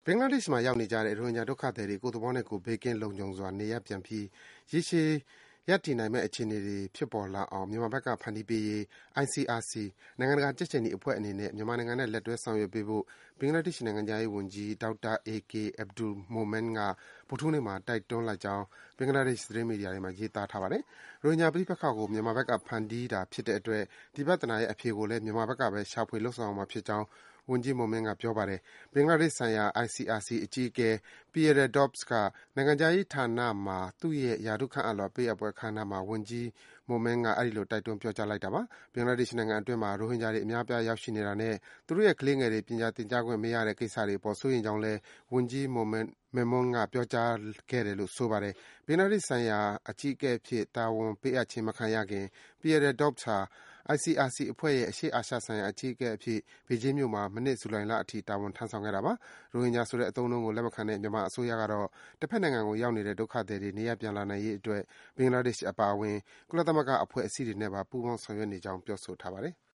ဘင်္ဂလားဒေ့ရှ်မှာရောက်နေကြတဲ့ရိုဟင်ဂျာဒုက္ခသည်တွေကိုယ့်သဘောနဲ့ကိုယ်ဘေးကင်းလုံခြုံစွာနေရပ်ပြန်ပြီးရေရှည်ရပ်တည်နိုင်မယ့်အခြေအနေတွေဖြစ်ပေါ်လာအောင်မြန်မာဘက်ကဖန်တီးပေးရေး ICRC နိုင်ငံတကာကြက်ခြေနီအဖွဲ့အနေနဲ့မြန်မာနိုင်ငံနဲ့လက်တွဲဆောင်ရွက်ပေးဖို့ဘင်္ဂလားဒေ့ရှ်နိုင်ငံခြားရေးဝန်ကြီး Dr. AK Abdul Momen ကဗုဒ္ဓဟူးနေ့မှာတိုက်တွန်းလိုက်ကြောင်းဘင်္ဂလားဒေ့ရှ်သတင်းမီဒီယာတွေမှာရေးသားထားပါတယ်။ရိုဟင်ဂျာပဋိပက္ခကိုမြန်မာဘက်ကဖန်တီးတာဖြစ်တဲ့အတွက်ဒီပြဿနာရဲ့အဖြေကိုလည်းမြန်မာဘက်ကပဲရှာဖွေလုပ်ဆောင်ရမှာဖြစ်ကြောင်းဝန်ကြီး Momen ကပြောပါတယ်။ဘင်္ဂလားဒေ့ရှ်ဆိုင်ရာ ICRC အကြီးအကဲ Pierre Dorbes ကနိုင်ငံခြားရေးဌာနမှာသူ့ရဲ့ရာထူးခန့်အပ်လွှာပေးအပ်ပွဲအခမ်းအနားမှာဝန်ကြီး Momen ကအဲဒီလိုတိုက်တွန်းပြောကြားလိုက်တာပါ။ဘင်္ဂလားဒေ့ရှ်နိုင်ငံအတွင်းမှာရိုဟင်ဂျာတွေအများအပြားရောက်ရှိနေတာနဲ့သူတို့ရဲ့ကလေးငယ်တွေပညာသင်ကြားခွင့်မရတဲ့ကိစ္စတွေအပေါ်စိုးရိမ်ကြောင်းလည်းဝန်ကြီး Momen ကပြောကြားခဲ့တယ်လို့ဆိုပါတယ်။ဘင်္ဂလားဒေ့ရှ်ဆိုင်ရာအကြီးအကဲအဖြစ်တာဝန်ပေးအပ်ခြင်းမခံရခင် Pierre Dorbes ဟာ ICRC အဖွဲ့ရဲ့အရှေ့အာရှဆိုင်ရာအကြီးအကဲအဖြစ်ဘေဂျင်းမြို့မှာမနှစ်ဇူလိုင်လအထိတာဝန်ထမ်းဆောင်ခဲ့တာပါ။ရိုဟင်ဂျာဆိုတဲ့အသုံးအနှုန်းကိုလက်မခံတဲ့မြန်မာအစိုးရကတော့တဘက်နိုင်ငံကိုရောက်နေတဲ့ဒုက္ခသည်တွေနေရပ်ပြန်လာနိုင်ရေးအတွက်ဘင်္ဂလားဒေ့ရှ်အပါအဝင်ကုလသမဂ္ဂအဖွဲ့အစည်းတွေနဲ့ပါပူးပေါင်းဆောင်ရွက်နေကြောင်းပြောဆိုထားပါတယ်။